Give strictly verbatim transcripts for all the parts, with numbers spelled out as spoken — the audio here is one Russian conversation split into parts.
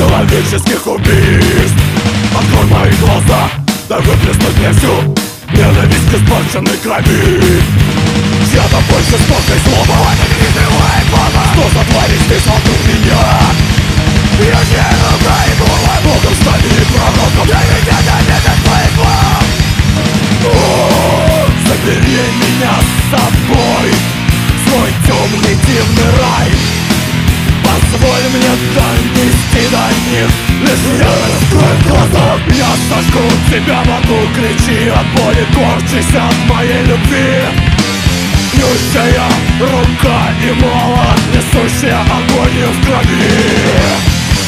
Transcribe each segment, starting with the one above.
человеческих убийств. Открой мои глаза, дай выплеснуть мне всю ненависть к испорченной крови. Чья-то боль, жестокость, злоба, что затворишь ты вокруг меня? Я не ругаю голова, Богом стали пророком. Я не ненавижу твоих слов. О, забери меня с собой в свой темный дивный рай. Позволь мне донести до них. Лишь я раскрою глаза, я сожгу тебя в аду. Кричи от боли, корчись от моей любви. Нющая рука и молот, несущая агонию в крови.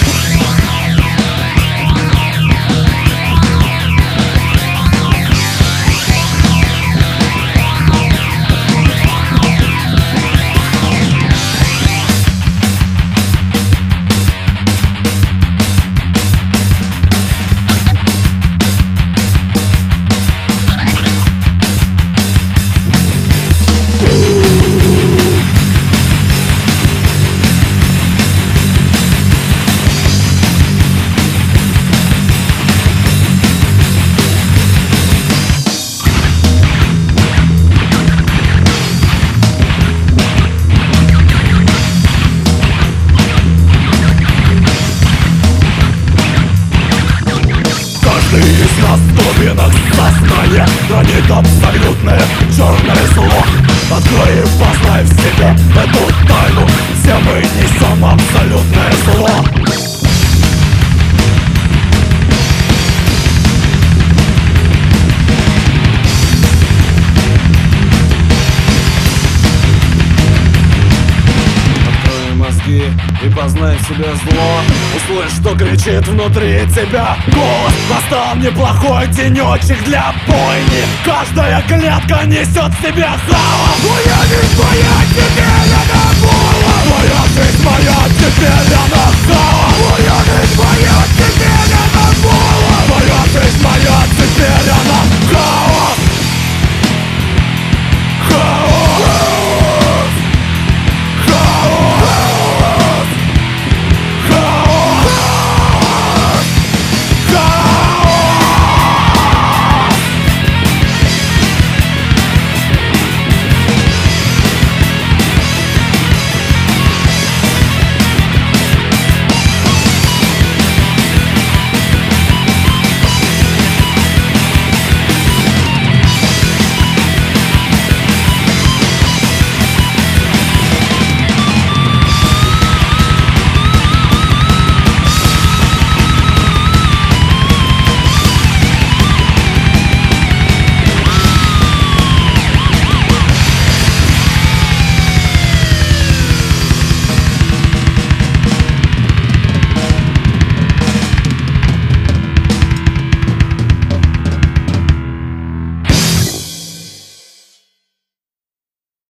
Из нас в глубинах сознания хранит абсолютное черное зло. Открой и познай в себе эту тайну. Все мы несем абсолютное зло. И познай в себе зло. Услышь, что кричит внутри тебя голос. Настал неплохой денечек для бойни. Каждая клетка несет в себе хаос. Моя жизнь моя, теперь она голос. Моя жизнь моя, теперь она хаос.